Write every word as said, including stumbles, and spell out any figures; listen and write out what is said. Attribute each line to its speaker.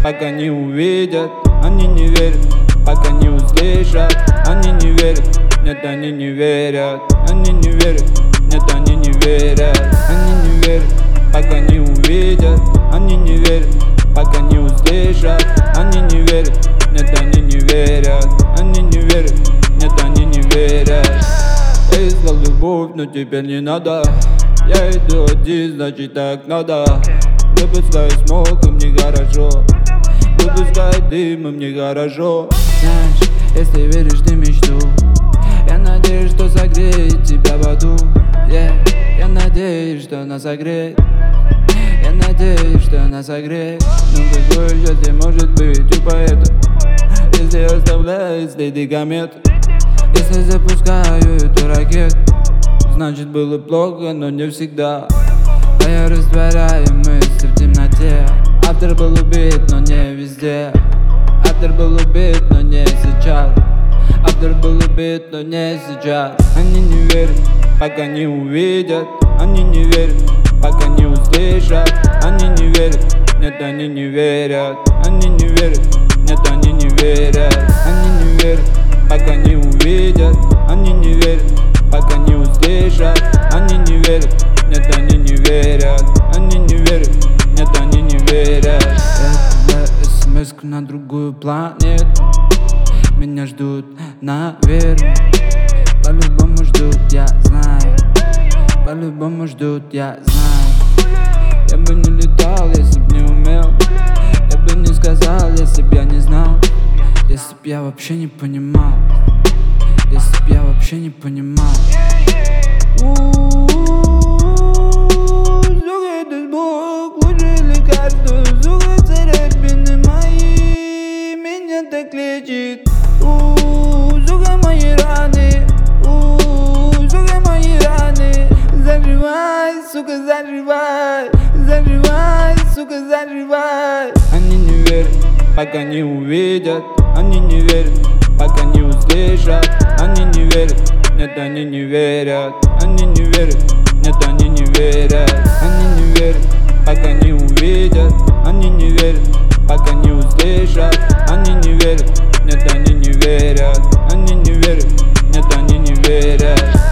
Speaker 1: пока не увидят. Они не верят, пока не услышат. Они не верят, нет, они не верят. Они не верят, нет, они не верят. Они не верят, пока не увидят. Они не верят, пока не услышат. Они не верят, нет, они не верят. Они не верят, нет, они не верят. Я искал любовь, но теперь не надо. Я иду один, значит так надо. Выпускаю смог, и мне хорошо. Выпускаю дым, и мне хорошо.
Speaker 2: Знаешь, если веришь ты в мечту, я надеюсь, что согреет тебя в аду. yeah. Я надеюсь, что она согреет. Я надеюсь, что она согреет. Но какое счастье может быть у поэта, если оставляет следы комет. Если запускаю эту ракету, значит было плохо, но не всегда. А я растворяю мысли в темноте. Автор был убит, но не везде. Автор был убит, но не сейчас. Автор был убит, но не сейчас.
Speaker 1: Они не верят, пока не увидят. Они не верят, пока не услышат. Они не верят, нет, они не верят. Они не верят, нет, они не верят. Они не верят, пока не увидят. Они не верят, пока не услышат. Они не верят, нет, они не верят. Они не верят, нет, они не верят.
Speaker 2: Это смс на другую планету. Меня ждут, наверное. По-любому ждут, я знаю. По-любому ждут, я знаю. Я бы не летал, если б не умел. Я бы не сказал, если б я не знал. Если б я вообще не понимал. Если б я вообще не понимал.
Speaker 1: Сука, это Бог, лучшее лекарство. Сука, царапины мои меня так лечит. Сука, мои раны. Сука, мои раны. Заживай, сука, заживай. Заживай, сука, заживай. Они не верят, пока не увидят. Они не верят, пока не услышат. Они не верят, нет, они не верят. Они не верят, нет, они не верят. Они не верят, пока не увидят. Они не верят, пока не услышат. Они не верят, нет, они не верят. Они не верят, нет, они не верят.